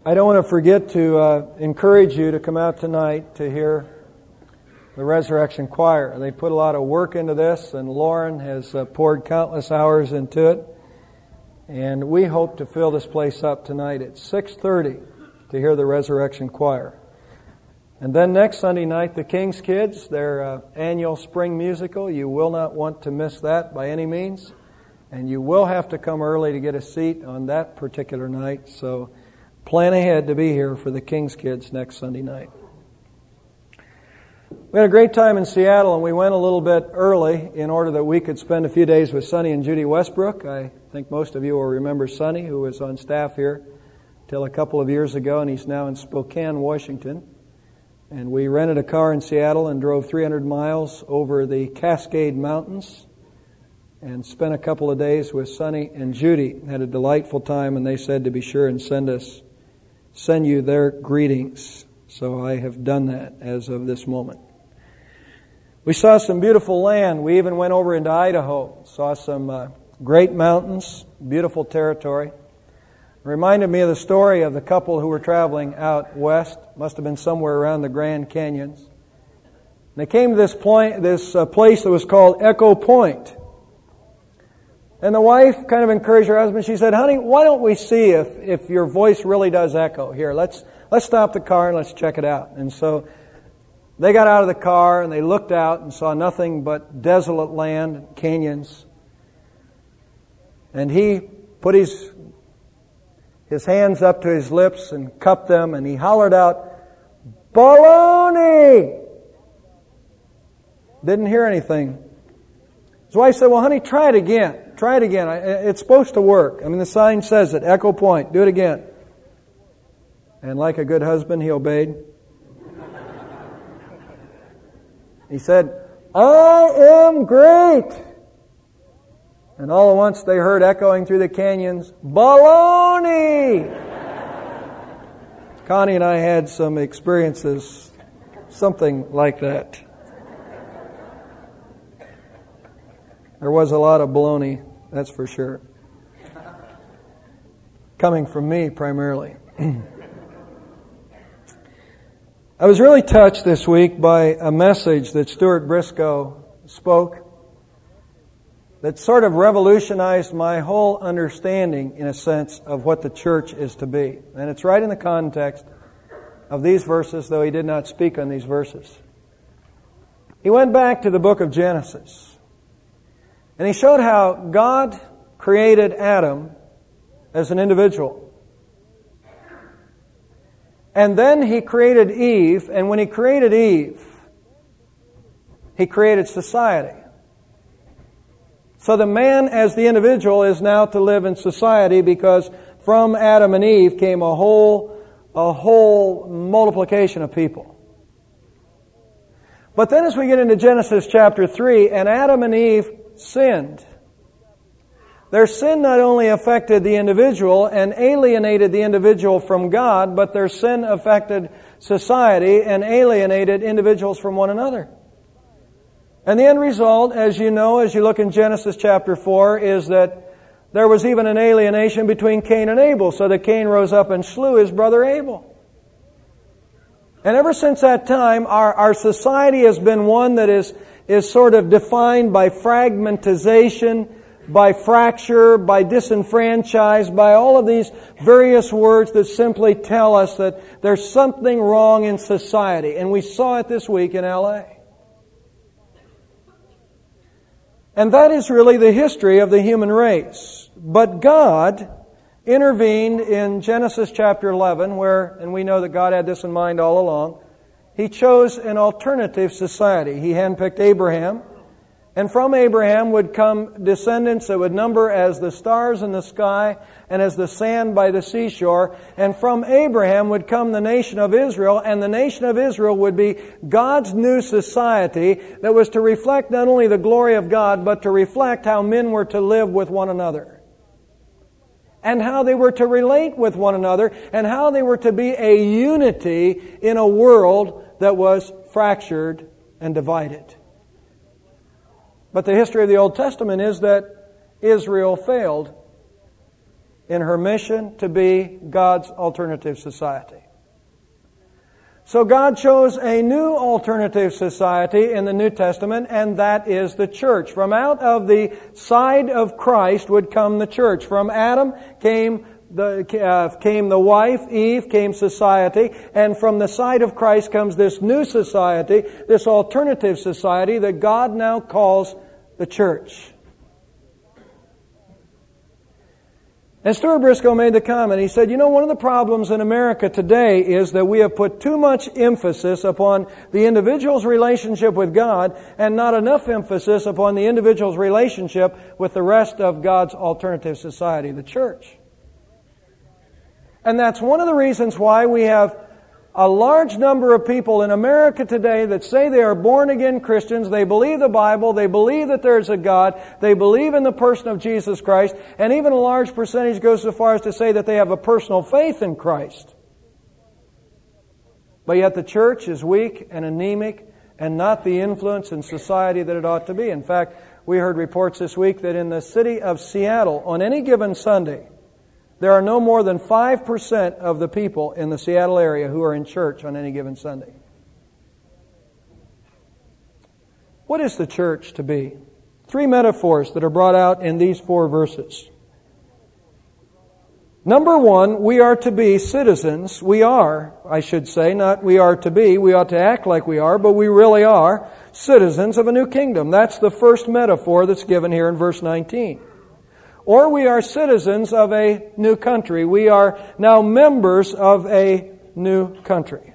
I don't want to forget to encourage you to come out tonight to hear the Resurrection Choir. They put a lot of work into this, and Lauren has poured countless hours into it. And we hope to fill this place up tonight at 6:30 to hear the Resurrection Choir. And then next Sunday night, the King's Kids, their annual spring musical. You will not want to miss that by any means. And you will have to come early to get a seat on that particular night. So plan ahead to be here for the King's Kids next Sunday night. We had a great time in Seattle, and we went a little bit early in order that we could spend a few days with Sonny and Judy Westbrook. I think most of you will remember Sonny, who was on staff here till a couple of years ago, and he's now in Spokane, Washington. And we rented a car in Seattle and drove 300 miles over the Cascade Mountains and spent a couple of days with Sonny and Judy. Had a delightful time, and they said to be sure and send you their greetings. So I have done that as of this moment. We saw some beautiful land. We even went over into Idaho. Saw some great mountains, beautiful territory. It reminded me of the story of the couple who were traveling out west. Must have been somewhere around the Grand Canyons. And they came to this place that was called Echo Point. And the wife kind of encouraged her husband. She said, "Honey, why don't we see if your voice really does echo? Here, let's stop the car and let's check it out." And so they got out of the car and they looked out and saw nothing but desolate land, canyons. And he put his hands up to his lips and cupped them, and he hollered out, "Baloney!" Didn't hear anything. His wife said, "Well, honey, try it again. Try it again. It's supposed to work. I mean, the sign says it, Echo Point. Do it again." And like a good husband, he obeyed. He said, "I am great." And all at once they heard echoing through the canyons, "Baloney!" Connie and I had some experiences, something like that. There was a lot of baloney, that's for sure. Coming from me, primarily. I was really touched this week by a message that Stuart Briscoe spoke that sort of revolutionized my whole understanding, in a sense, of what the church is to be. And it's right in the context of these verses, though he did not speak on these verses. He went back to the book of Genesis. And he showed how God created Adam as an individual. And then he created Eve, and when he created Eve, he created society. So the man as the individual is now to live in society, because from Adam and Eve came a whole multiplication of people. But then as we get into Genesis chapter 3, and Adam and Eve sinned. Their sin not only affected the individual and alienated the individual from God, but their sin affected society and alienated individuals from one another. And the end result, as you know, as you look in Genesis chapter 4, is that there was even an alienation between Cain and Abel, so that Cain rose up and slew his brother Abel. And ever since that time, our society has been one that is sort of defined by fragmentization, by fracture, by disenfranchised, by all of these various words that simply tell us that there's something wrong in society. And we saw it this week in L.A. And that is really the history of the human race. But God intervened in Genesis chapter 11, where, and we know that God had this in mind all along, He chose an alternative society. He handpicked Abraham, and from Abraham would come descendants that would number as the stars in the sky and as the sand by the seashore. And from Abraham would come the nation of Israel, and the nation of Israel would be God's new society that was to reflect not only the glory of God, but to reflect how men were to live with one another, and how they were to relate with one another, and how they were to be a unity in a world that was fractured and divided. But the history of the Old Testament is that Israel failed. in her mission to be God's alternative society. So God chose a new alternative society in the New Testament, and that is the church. From out of the side of Christ would come the church. From Adam came the wife, Eve, came society, and from the side of Christ comes this new society, this alternative society that God now calls the church. And Stuart Briscoe made the comment, he said, one of the problems in America today is that we have put too much emphasis upon the individual's relationship with God and not enough emphasis upon the individual's relationship with the rest of God's alternative society, the church. And that's one of the reasons why we have a large number of people in America today that say they are born-again Christians, they believe the Bible, they believe that there's a God, they believe in the person of Jesus Christ, and even a large percentage goes so far as to say that they have a personal faith in Christ. But yet the church is weak and anemic and not the influence in society that it ought to be. In fact, we heard reports this week that in the city of Seattle, on any given Sunday, there are no more than 5% of the people in the Seattle area who are in church on any given Sunday. What is the church to be? 3 metaphors that are brought out in these 4 verses. Number 1, we are to be citizens. We are, I should say, not we are to be. We ought to act like we are, but we really are citizens of a new kingdom. That's the first metaphor that's given here in verse 19. Or we are citizens of a new country. We are now members of a new country.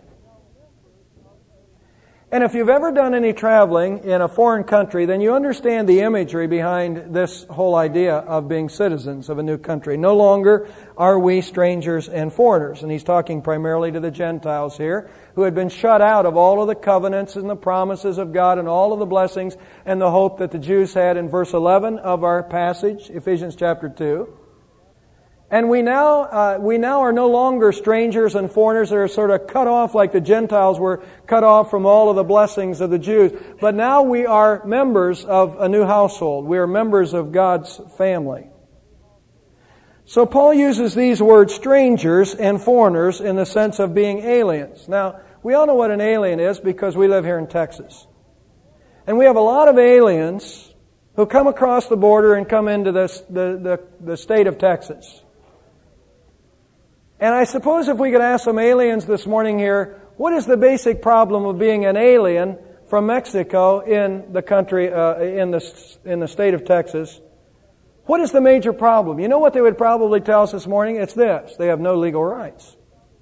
And if you've ever done any traveling in a foreign country, then you understand the imagery behind this whole idea of being citizens of a new country. No longer are we strangers and foreigners. And he's talking primarily to the Gentiles here, who had been shut out of all of the covenants and the promises of God and all of the blessings and the hope that the Jews had in verse 11 of our passage, Ephesians chapter 2. And we now are no longer strangers and foreigners that are sort of cut off like the Gentiles were cut off from all of the blessings of the Jews. But now we are members of a new household. We are members of God's family. So Paul uses these words, strangers and foreigners, in the sense of being aliens. Now, we all know what an alien is because we live here in Texas. And we have a lot of aliens who come across the border and come into the state of Texas. And I suppose if we could ask some aliens this morning here, what is the basic problem of being an alien from Mexico in the country, in the state of Texas? What is the major problem? You know what they would probably tell us this morning? It's this: they have no legal rights.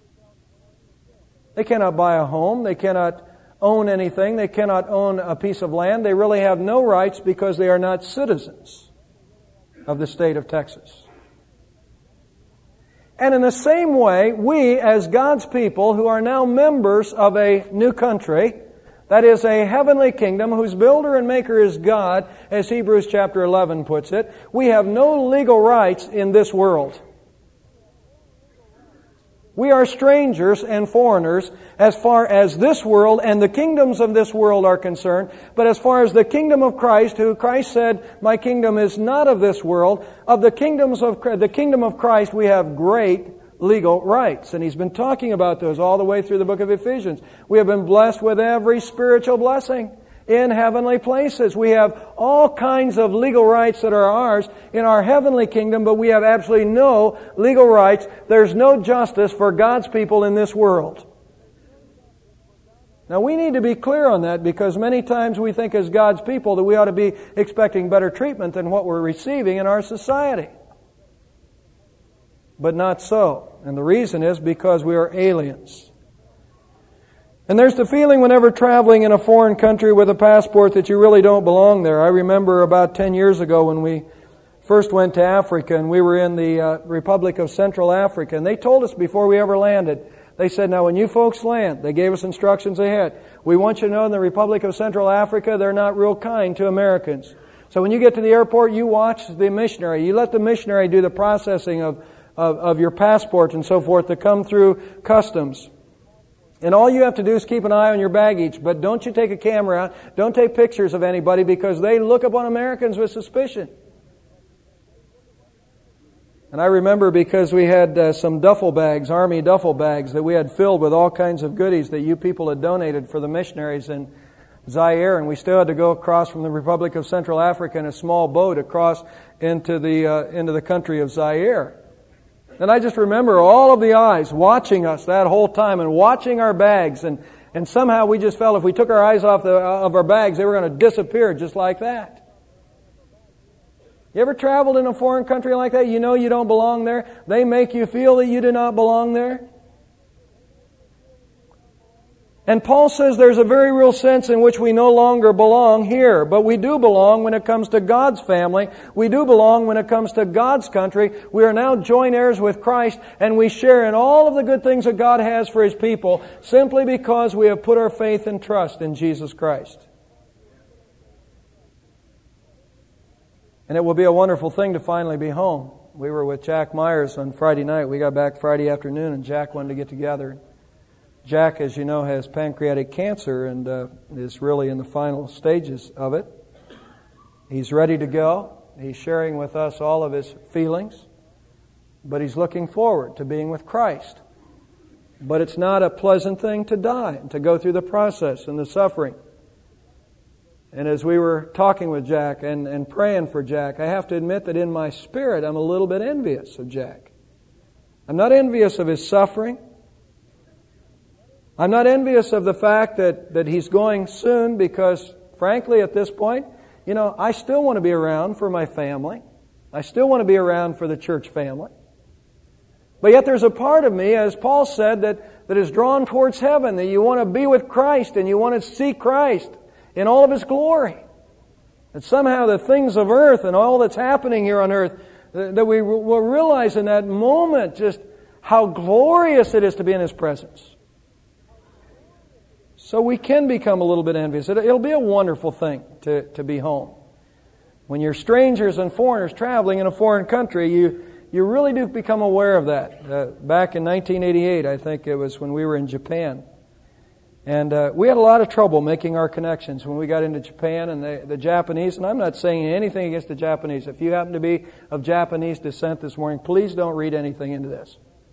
They cannot buy a home. They cannot own anything. They cannot own a piece of land. They really have no rights because they are not citizens of the state of Texas. And in the same way, we as God's people who are now members of a new country, that is a heavenly kingdom whose builder and maker is God, as Hebrews chapter 11 puts it, we have no legal rights in this world. We are strangers and foreigners as far as this world and the kingdoms of this world are concerned. But as far as the kingdom of Christ, who Christ said, "My kingdom is not of this world," of the kingdom of Christ, we have great legal rights. And he's been talking about those all the way through the book of Ephesians. We have been blessed with every spiritual blessing in heavenly places. We have all kinds of legal rights that are ours in our heavenly kingdom, but we have absolutely no legal rights. There's no justice for God's people in this world. Now we need to be clear on that, because many times we think as God's people that we ought to be expecting better treatment than what we're receiving in our society. But not so. And the reason is because we are aliens. And there's the feeling whenever traveling in a foreign country with a passport that you really don't belong there. I remember about 10 years ago when we first went to Africa, and we were in the Republic of Central Africa, and they told us before we ever landed, they said, "Now when you folks land," they gave us instructions ahead, "we want you to know in the Republic of Central Africa they're not real kind to Americans. So when you get to the airport, you watch the missionary. You let the missionary do the processing of your passport and so forth to come through customs. And all you have to do is keep an eye on your baggage, but don't you take a camera out, don't take pictures of anybody, because they look upon Americans with suspicion." And I remember because we had some duffel bags, army duffel bags, that we had filled with all kinds of goodies that you people had donated for the missionaries in Zaire, and we still had to go across from the Republic of Central Africa in a small boat across into the country of Zaire. And I just remember all of the eyes watching us that whole time and watching our bags, and somehow we just felt if we took our eyes off of our bags, they were going to disappear just like that. You ever traveled in a foreign country like that? You know you don't belong there. They make you feel that you do not belong there. And Paul says there's a very real sense in which we no longer belong here, but we do belong when it comes to God's family. We do belong when it comes to God's country. We are now joint heirs with Christ, and we share in all of the good things that God has for His people simply because we have put our faith and trust in Jesus Christ. And it will be a wonderful thing to finally be home. We were with Jack Myers on Friday night. We got back Friday afternoon, and Jack wanted to get together. Jack, as you know, has pancreatic cancer and is really in the final stages of it. He's ready to go. He's sharing with us all of his feelings, but he's looking forward to being with Christ. But it's not a pleasant thing to die and to go through the process and the suffering. And as we were talking with Jack and praying for Jack, I have to admit that in my spirit I'm a little bit envious of Jack. I'm not envious of his suffering. I'm not envious of the fact that he's going soon because, frankly, at this point, I still want to be around for my family. I still want to be around for the church family. But yet there's a part of me, as Paul said, that is drawn towards heaven, that you want to be with Christ and you want to see Christ in all of His glory. That somehow the things of earth and all that's happening here on earth, that we will realize in that moment just how glorious it is to be in His presence. So we can become a little bit envious. It'll be a wonderful thing to be home. When you're strangers and foreigners traveling in a foreign country, you really do become aware of that. Back in 1988, I think it was when we were in Japan. And we had a lot of trouble making our connections when we got into Japan and the Japanese. And I'm not saying anything against the Japanese. If you happen to be of Japanese descent this morning, please don't read anything into this.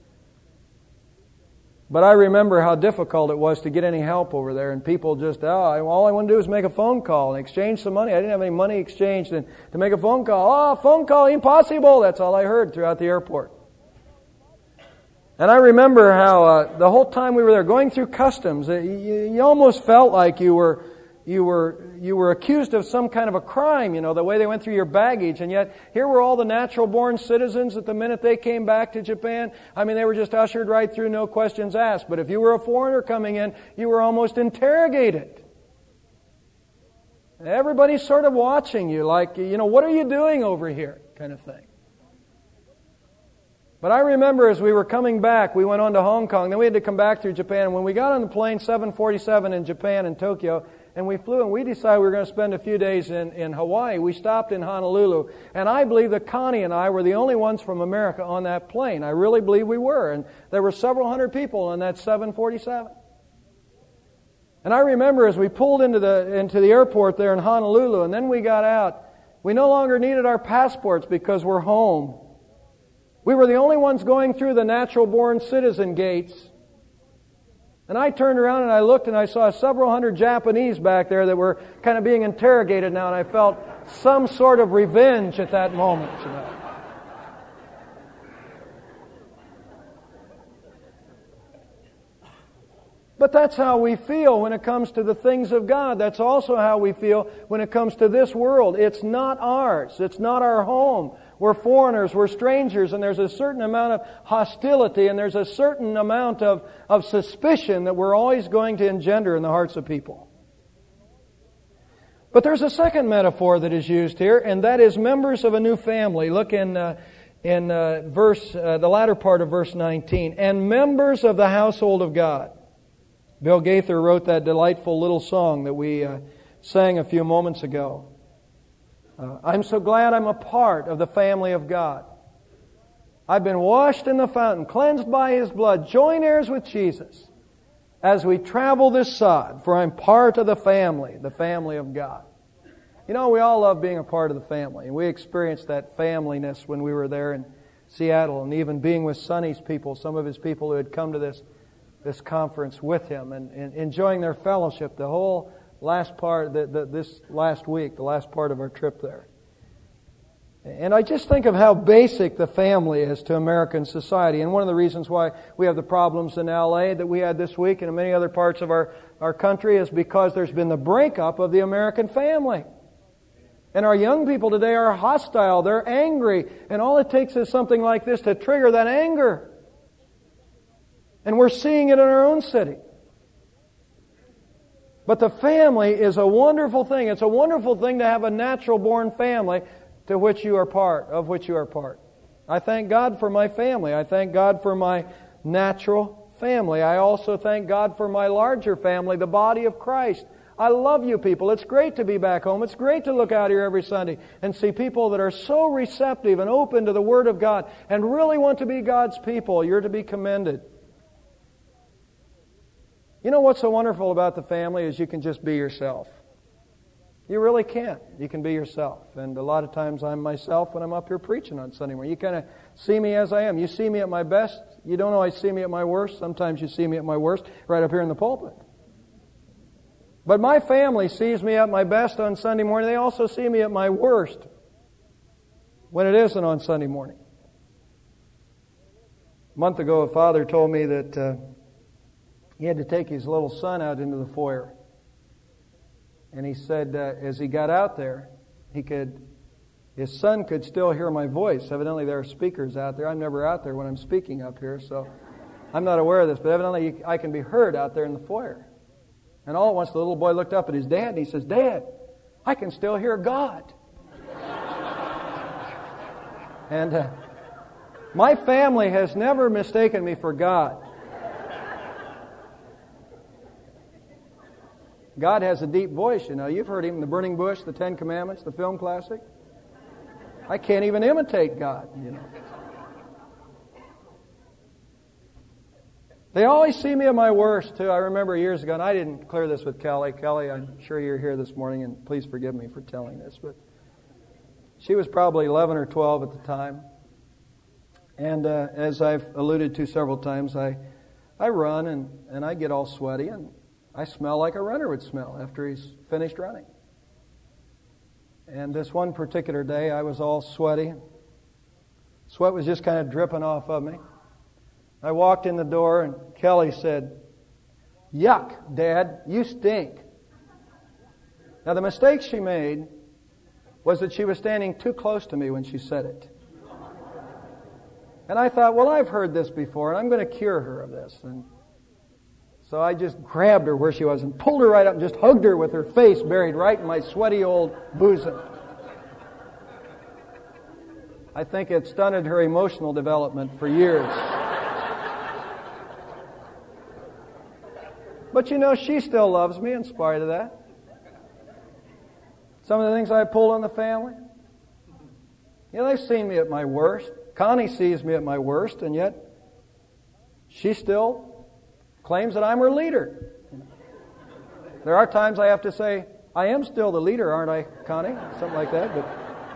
But I remember how difficult it was to get any help over there. And people just, all I want to do is make a phone call and exchange some money. I didn't have any money exchanged and to make a phone call. Phone call, impossible. That's all I heard throughout the airport. And I remember how the whole time we were there going through customs, you almost felt like you were accused of some kind of a crime, the way they went through your baggage. And yet here were all the natural-born citizens that the minute they came back to Japan, they were just ushered right through, no questions asked. But if you were a foreigner coming in, you were almost interrogated. Everybody's sort of watching you like, what are you doing over here, kind of thing. But I remember as we were coming back, we went on to Hong Kong, then we had to come back through Japan. When we got on the plane 747 in Japan and Tokyo, and we flew and we decided we were going to spend a few days in Hawaii, we stopped in Honolulu. And I believe that Connie and I were the only ones from America on that plane. I really believe we were. And there were several hundred people on that 747. And I remember as we pulled into the airport there in Honolulu, and then we got out, we no longer needed our passports because we're home. We were the only ones going through the natural-born citizen gates. And I turned around and I looked and I saw several hundred Japanese back there that were kind of being interrogated now, and I felt some sort of revenge at that moment. But that's how we feel when it comes to the things of God. That's also how we feel when it comes to this world. It's not ours. It's not our home. We're foreigners, we're strangers, and there's a certain amount of hostility and there's a certain amount of suspicion that we're always going to engender in the hearts of people. But there's a second metaphor that is used here, and that is members of a new family. Look in the latter part of verse 19. And members of the household of God. Bill Gaither wrote that delightful little song that we sang a few moments ago. I'm so glad I'm a part of the family of God. I've been washed in the fountain, cleansed by His blood, joint heirs with Jesus as we travel this sod, for I'm part of the family of God. We all love being a part of the family, and we experienced that familyness when we were there in Seattle, and even being with Sonny's people, some of his people who had come to this conference with him, and enjoying their fellowship the whole last part, this last week, the last part of our trip there. And I just think of how basic the family is to American society. And one of the reasons why we have the problems in L.A. that we had this week and in many other parts of our country is because there's been the breakup of the American family. And our young people today are hostile, they're angry, and all it takes is something like this to trigger that anger. And we're seeing it in our own city. But the family is a wonderful thing. It's a wonderful thing to have a natural-born family of which you are part. I thank God for my family. I thank God for my natural family. I also thank God for my larger family, the body of Christ. I love you people. It's great to be back home. It's great to look out here every Sunday and see people that are so receptive and open to the Word of God and really want to be God's people. You're to be commended. You know what's so wonderful about the family is you can just be yourself. You really can. You can be yourself. And a lot of times I'm myself when I'm up here preaching on Sunday morning. You kind of see me as I am. You see me at my best. You don't always see me at my worst. Sometimes you see me at my worst right up here in the pulpit. But my family sees me at my best on Sunday morning. They also see me at my worst when it isn't on Sunday morning. A month ago, a father told me that he had to take his little son out into the foyer. And he said as he got out there, his son could still hear my voice. Evidently there are speakers out there. I'm never out there when I'm speaking up here, so I'm not aware of this. But evidently I can be heard out there in the foyer. And all at once the little boy looked up at his dad and he says, "Dad, I can still hear God." And my family has never mistaken me for God. God has a deep voice, you know. You've heard Him in The Burning Bush, The Ten Commandments, the film classic. I can't even imitate God, you know. They always see me at my worst, too. I remember years ago, and I didn't clear this with Kelly. Kelly, I'm sure you're here this morning, and please forgive me for telling this, but she was probably 11 or 12 at the time. And as I've alluded to several times, I run, and I get all sweaty, and I smell like a runner would smell after he's finished running. And this one particular day, I was all sweaty. Sweat was just kind of dripping off of me. I walked in the door, and Kelly said, "Yuck, Dad, you stink." Now, the mistake she made was that she was standing too close to me when she said it. And I thought, well, I've heard this before, and I'm going to cure her of this. And so I just grabbed her where she was and pulled her right up and just hugged her with her face buried right in my sweaty old bosom. I think it stunted her emotional development for years. But you know, she still loves me in spite of that. Some of the things I pulled on the family. You know, they've seen me at my worst. Connie sees me at my worst, and yet she still claims that I'm her leader. There are times I have to say, "I am still the leader, aren't I, Connie?" Something like that. But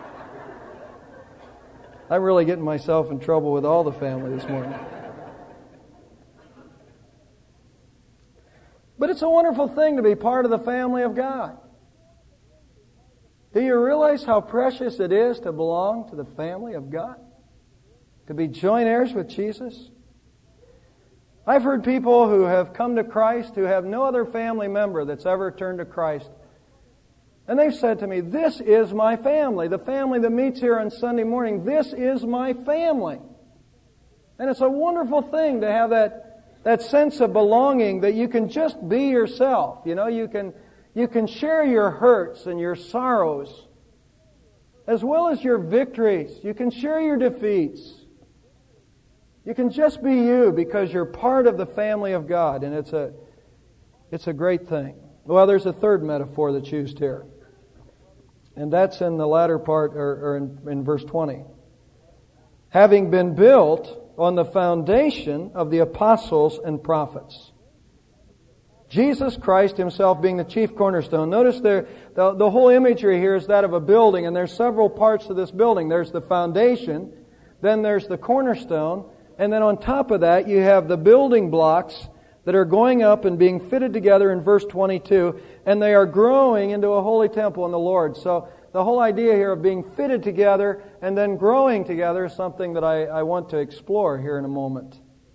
I'm really getting myself in trouble with all the family this morning. But it's a wonderful thing to be part of the family of God. Do you realize how precious it is to belong to the family of God? To be joint heirs with Jesus? I've heard people who have come to Christ who have no other family member that's ever turned to Christ. And they've said to me, "This is my family. The family that meets here on Sunday morning, this is my family." And it's a wonderful thing to have that sense of belonging that you can just be yourself. You know, you can share your hurts and your sorrows as well as your victories. You can share your defeats. You can just be you because you're part of the family of God, and it's a great thing. Well, there's a third metaphor that's used here, and that's in the latter part, or in verse 20. Having been built on the foundation of the apostles and prophets. Jesus Christ Himself being the chief cornerstone. Notice the whole imagery here is that of a building, and there's several parts to this building. There's the foundation, then there's the cornerstone, and then on top of that you have the building blocks that are going up and being fitted together in verse 22, and they are growing into a holy temple in the Lord. So the whole idea here of being fitted together and then growing together is something that I want to explore here in a moment.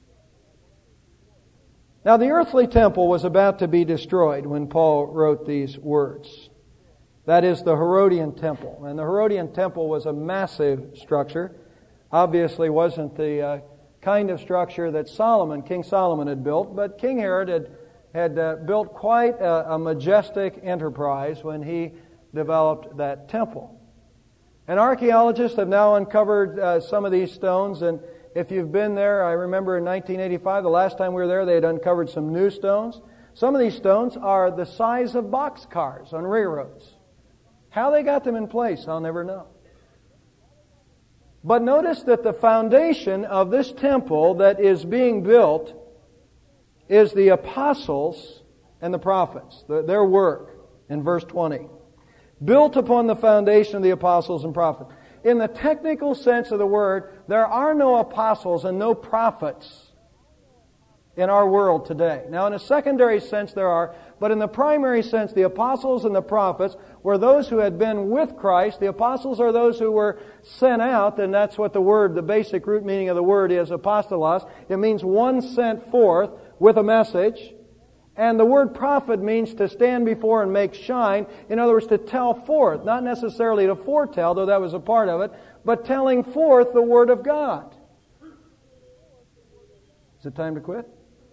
Now, the earthly temple was about to be destroyed when Paul wrote these words. That is the Herodian temple. And the Herodian temple was a massive structure. Obviously wasn't the kind of structure that King Solomon had built, but King Herod had built quite a majestic enterprise when he developed that temple. And archaeologists have now uncovered some of these stones, and if you've been there, I remember in 1985, the last time we were there, they had uncovered some new stones. Some of these stones are the size of boxcars on railroads. How they got them in place, I'll never know. But notice that the foundation of this temple that is being built is the apostles and the prophets, their work in verse 20. Built upon the foundation of the apostles and prophets. In the technical sense of the word, there are no apostles and no prophets in our world today. Now, in a secondary sense there are, but in the primary sense, the apostles and the prophets were those who had been with Christ. The apostles are those who were sent out, and that's what the basic root meaning of the word is, apostolos. It means one sent forth with a message. And the word prophet means to stand before and make shine. In other words, to tell forth. Not necessarily to foretell, though that was a part of it, but telling forth the Word of God. Is it time to quit?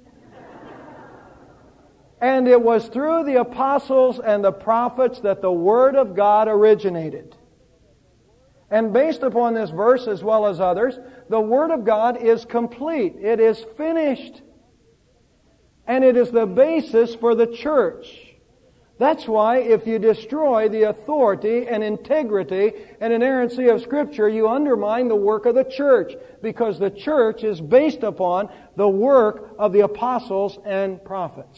And it was through the apostles and the prophets that the Word of God originated. And based upon this verse as well as others, the Word of God is complete. It is finished. And it is the basis for the church. That's why if you destroy the authority and integrity and inerrancy of Scripture, you undermine the work of the church, because the church is based upon the work of the apostles and prophets.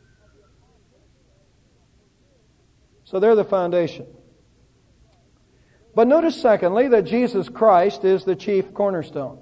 So they're the foundation. But notice secondly that Jesus Christ is the chief cornerstone.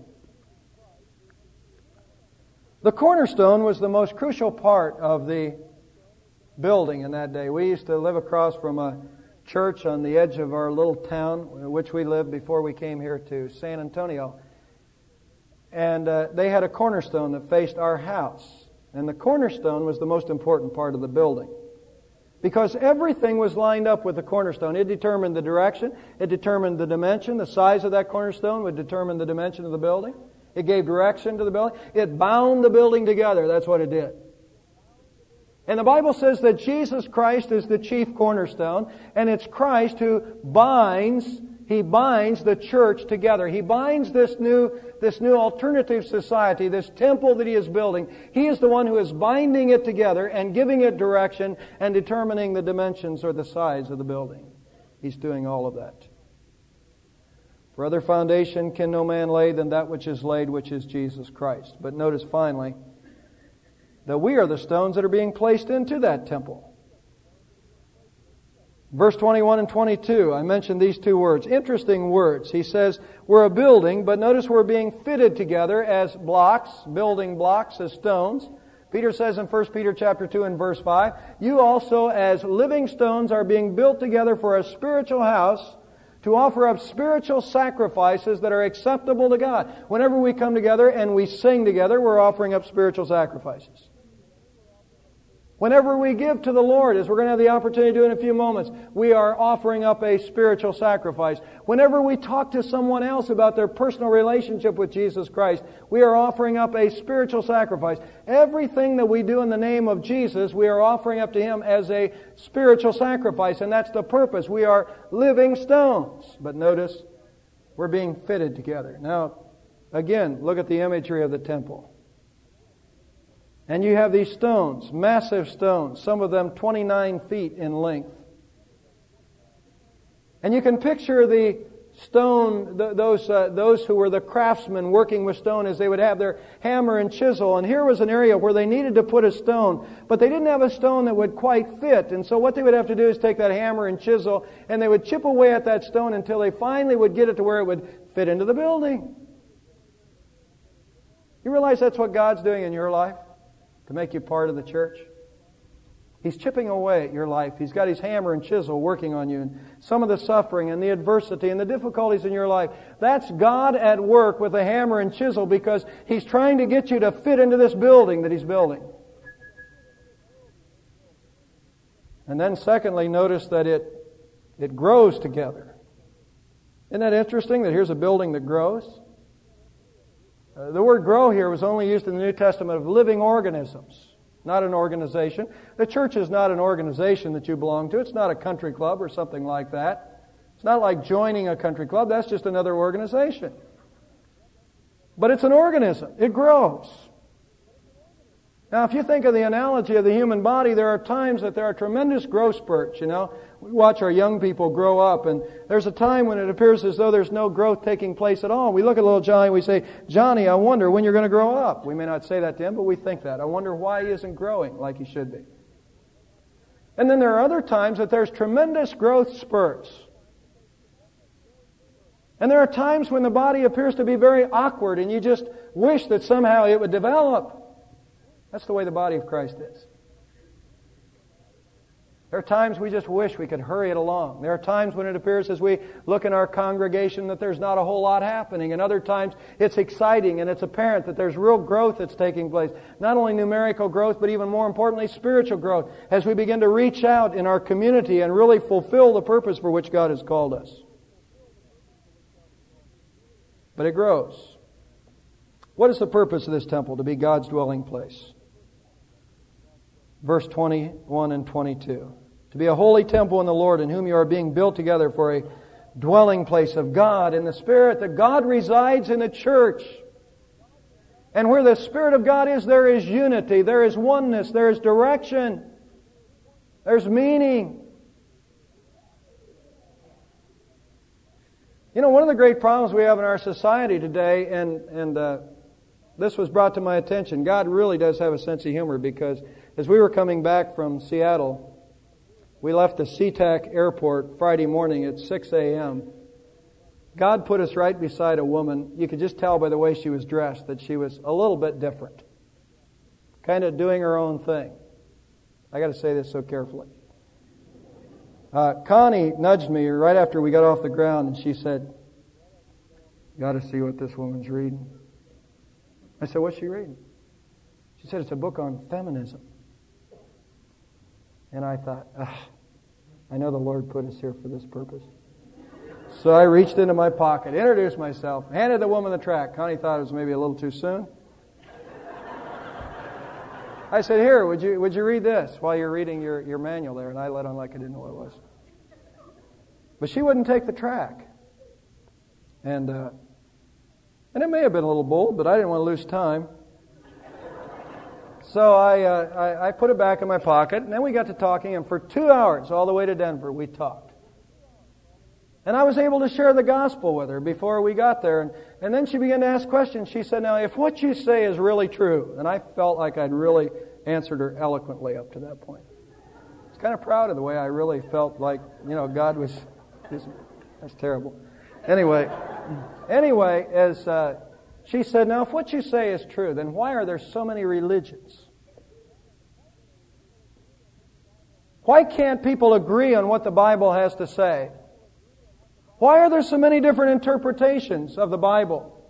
The cornerstone was the most crucial part of the building in that day. We used to live across from a church on the edge of our little town, in which we lived before we came here to San Antonio. And they had a cornerstone that faced our house. And the cornerstone was the most important part of the building, because everything was lined up with the cornerstone. It determined the direction. It determined the dimension. The size of that cornerstone would determine the dimension of the building. It gave direction to the building. It bound the building together. That's what it did. And the Bible says that Jesus Christ is the chief cornerstone, and it's Christ who binds the church together. He binds this new alternative society, this temple that He is building. He is the one who is binding it together and giving it direction and determining the dimensions or the size of the building. He's doing all of that. For other foundation can no man lay than that which is laid, which is Jesus Christ. But notice finally that we are the stones that are being placed into that temple. Verse 21 and 22, I mentioned these two words. Interesting words. He says, we're a building, but notice we're being fitted together as blocks, building blocks as stones. Peter says in 1 Peter chapter 2 and verse 5, you also as living stones are being built together for a spiritual house, to offer up spiritual sacrifices that are acceptable to God. Whenever we come together and we sing together, we're offering up spiritual sacrifices. Whenever we give to the Lord, as we're going to have the opportunity to do in a few moments, we are offering up a spiritual sacrifice. Whenever we talk to someone else about their personal relationship with Jesus Christ, we are offering up a spiritual sacrifice. Everything that we do in the name of Jesus, we are offering up to Him as a spiritual sacrifice, and that's the purpose. We are living stones. But notice, we're being fitted together. Now, again, look at the imagery of the temple. And you have these stones, massive stones, some of them 29 feet in length. And you can picture the stone, those who were the craftsmen working with stone, as they would have their hammer and chisel. And here was an area where they needed to put a stone, but they didn't have a stone that would quite fit. And so what they would have to do is take that hammer and chisel, and they would chip away at that stone until they finally would get it to where it would fit into the building. You realize that's what God's doing in your life? To make you part of the church? He's chipping away at your life. He's got His hammer and chisel working on you. And some of the suffering and the adversity and the difficulties in your life, that's God at work with a hammer and chisel because He's trying to get you to fit into this building that He's building. And then secondly, notice that it grows together. Isn't that interesting that here's a building that grows? The word grow here was only used in the New Testament of living organisms. Not an organization. The church is not an organization that you belong to. It's not a country club or something like that. It's not like joining a country club. That's just another organization. But it's an organism. It grows. Now, if you think of the analogy of the human body, there are times that there are tremendous growth spurts, you know. We watch our young people grow up, and there's a time when it appears as though there's no growth taking place at all. We look at little Johnny, we say, Johnny, I wonder when you're going to grow up. We may not say that to him, but we think that. I wonder why he isn't growing like he should be. And then there are other times that there's tremendous growth spurts. And there are times when the body appears to be very awkward, and you just wish that somehow it would develop. That's the way the body of Christ is. There are times we just wish we could hurry it along. There are times when it appears as we look in our congregation that there's not a whole lot happening. And other times it's exciting and it's apparent that there's real growth that's taking place. Not only numerical growth, but even more importantly, spiritual growth as we begin to reach out in our community and really fulfill the purpose for which God has called us. But it grows. What is the purpose of this temple? To be God's dwelling place. Verse 21 and 22. To be a holy temple in the Lord, in whom you are being built together for a dwelling place of God in the Spirit, that God resides in the church. And where the Spirit of God is, there is unity, there is oneness, there is direction, there's meaning. You know, one of the great problems we have in our society today, and this was brought to my attention, God really does have a sense of humor, because as we were coming back from Seattle, we left the SeaTac airport Friday morning at 6 a.m. God put us right beside a woman. You could just tell by the way she was dressed that she was a little bit different. Kind of doing her own thing. I got to say this so carefully. Connie nudged me right after we got off the ground, and she said, "Got to see what this woman's reading." I said, "What's she reading?" She said, "It's a book on feminism." And I thought, I know the Lord put us here for this purpose. So I reached into my pocket, introduced myself, handed the woman the tract. Connie thought it was maybe a little too soon. I said, "Here, would you read this while you're reading your manual there?" And I let on like I didn't know what it was. But she wouldn't take the tract. And it may have been a little bold, but I didn't want to lose time. So I put it back in my pocket, and then we got to talking, and for 2 hours, all the way to Denver, we talked. And I was able to share the gospel with her before we got there. And then she began to ask questions. She said, "Now, if what you say is really true," and I felt like I'd really answered her eloquently up to that point. I was kind of proud of the way I really felt like, God was, that's terrible. Anyway, as she said, "Now, if what you say is true, then why are there so many religions? Why can't people agree on what the Bible has to say? Why are there so many different interpretations of the Bible?"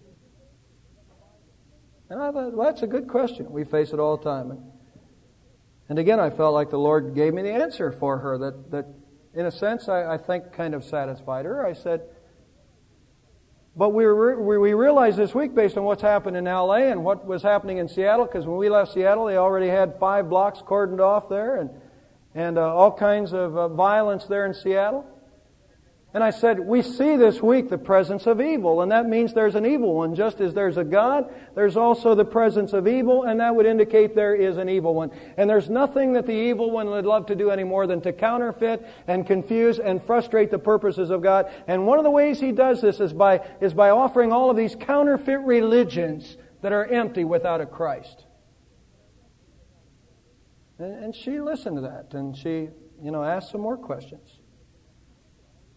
And I thought, well, that's a good question. We face it all the time. And again, I felt like the Lord gave me the answer for her that in a sense, I think kind of satisfied her. I said, but we realized this week, based on what's happened in L.A. and what was happening in Seattle, because when we left Seattle, they already had 5 blocks cordoned off there and all kinds of violence there in Seattle. And I said, we see this week the presence of evil, and that means there's an evil one. Just as there's a God, there's also the presence of evil, and that would indicate there is an evil one. And there's nothing that the evil one would love to do any more than to counterfeit and confuse and frustrate the purposes of God. And one of the ways he does this is by offering all of these counterfeit religions that are empty without a Christ. And she listened to that, and she, asked some more questions.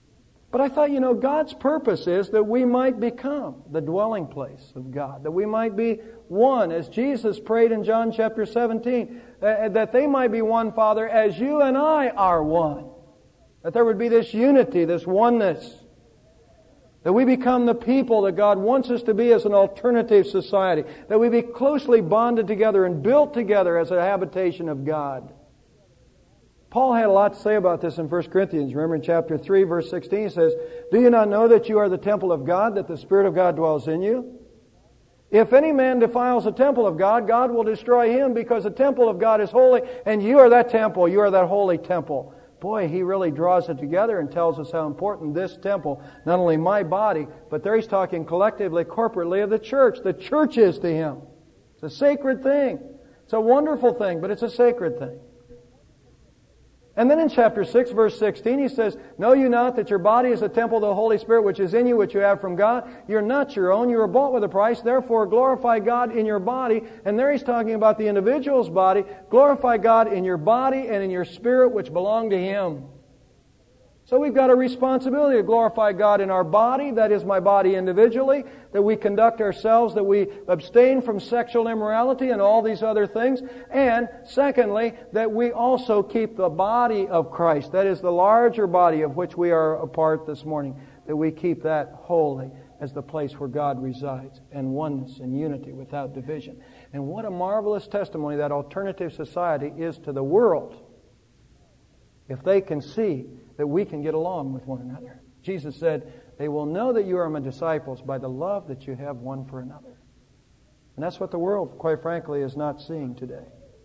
But I thought, God's purpose is that we might become the dwelling place of God, that we might be one, as Jesus prayed in John chapter 17, that they might be one, Father, as you and I are one. That there would be this unity, this oneness. That we become the people that God wants us to be as an alternative society. That we be closely bonded together and built together as a habitation of God. Paul had a lot to say about this in 1 Corinthians. Remember in chapter 3, verse 16, he says, "Do you not know that you are the temple of God, that the Spirit of God dwells in you? If any man defiles the temple of God, God will destroy him, because the temple of God is holy, and you are that temple, you are that holy temple." Boy, he really draws it together and tells us how important this temple, not only my body, but there he's talking collectively, corporately of the church. The church is to him. It's a sacred thing. It's a wonderful thing, but it's a sacred thing. And then in chapter 6, verse 16, he says, "Know you not that your body is a temple of the Holy Spirit which is in you, which you have from God? You're not your own. You were bought with a price. Therefore, glorify God in your body." And there he's talking about the individual's body. Glorify God in your body and in your spirit, which belong to Him. So we've got a responsibility to glorify God in our body, that is my body individually, that we conduct ourselves, that we abstain from sexual immorality and all these other things. And secondly, that we also keep the body of Christ, that is the larger body of which we are a part this morning, that we keep that holy as the place where God resides, and oneness and unity without division. And what a marvelous testimony that alternative society is to the world, if they can see that we can get along with one another. Jesus said, "They will know that you are my disciples by the love that you have one for another." And that's what the world, quite frankly, is not seeing today.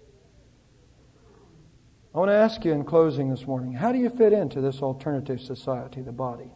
I want to ask you in closing this morning, how do you fit into this alternative society, the body?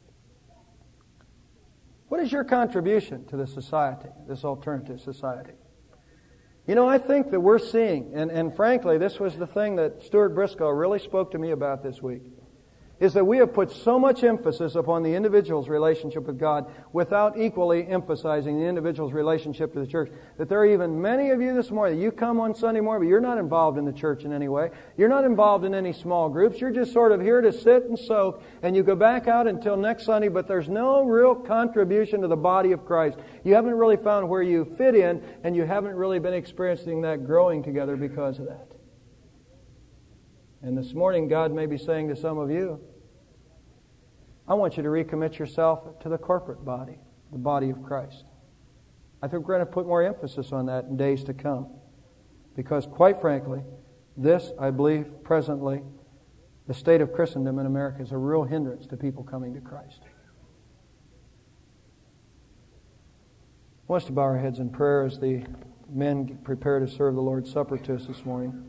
What is your contribution to this society, this alternative society? I think that we're seeing, and frankly, this was the thing that Stuart Briscoe really spoke to me about this week, is that we have put so much emphasis upon the individual's relationship with God without equally emphasizing the individual's relationship to the church. That there are even many of you this morning, you come on Sunday morning, but you're not involved in the church in any way. You're not involved in any small groups. You're just sort of here to sit and soak, and you go back out until next Sunday, but there's no real contribution to the body of Christ. You haven't really found where you fit in, and you haven't really been experiencing that growing together because of that. And this morning, God may be saying to some of you, I want you to recommit yourself to the corporate body, the body of Christ. I think we're going to put more emphasis on that in days to come. Because, quite frankly, this, I believe, presently, the state of Christendom in America is a real hindrance to people coming to Christ. I want us to bow our heads in prayer as the men prepare to serve the Lord's Supper to us this morning.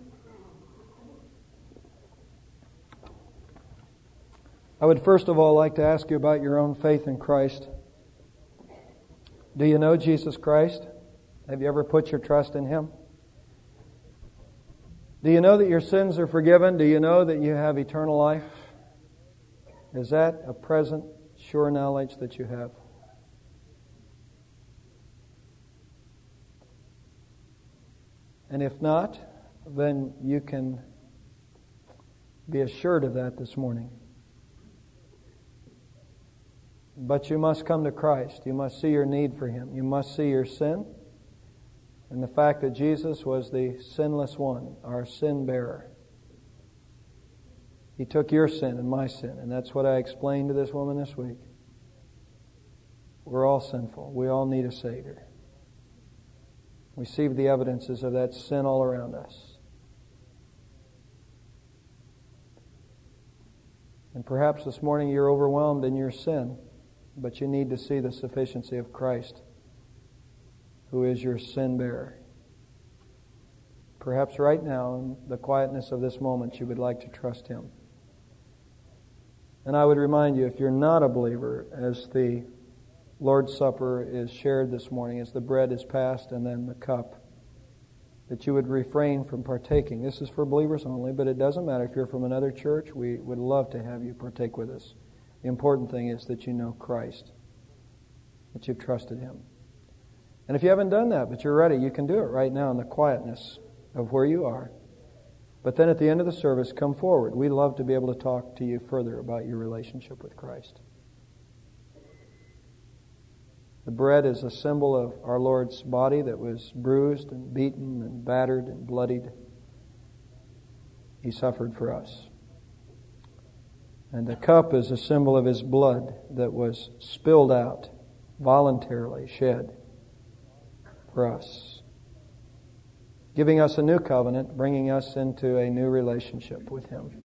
I would first of all like to ask you about your own faith in Christ. Do you know Jesus Christ? Have you ever put your trust in Him? Do you know that your sins are forgiven? Do you know that you have eternal life? Is that a present, sure knowledge that you have? And if not, then you can be assured of that this morning. But you must come to Christ. You must see your need for Him. You must see your sin and the fact that Jesus was the sinless one, our sin bearer. He took your sin and my sin, and that's what I explained to this woman this week. We're all sinful. We all need a Savior. We see the evidences of that sin all around us. And perhaps this morning you're overwhelmed in your sin, but you need to see the sufficiency of Christ, who is your sin bearer. Perhaps right now, in the quietness of this moment, you would like to trust Him. And I would remind you, if you're not a believer, as the Lord's Supper is shared this morning, as the bread is passed and then the cup, that you would refrain from partaking. This is for believers only, but it doesn't matter if you're from another church. We would love to have you partake with us. The important thing is that you know Christ, that you've trusted Him. And if you haven't done that, but you're ready, you can do it right now in the quietness of where you are. But then at the end of the service, come forward. We'd love to be able to talk to you further about your relationship with Christ. The bread is a symbol of our Lord's body that was bruised and beaten and battered and bloodied. He suffered for us. And the cup is a symbol of His blood that was spilled out, voluntarily shed for us, giving us a new covenant, bringing us into a new relationship with Him.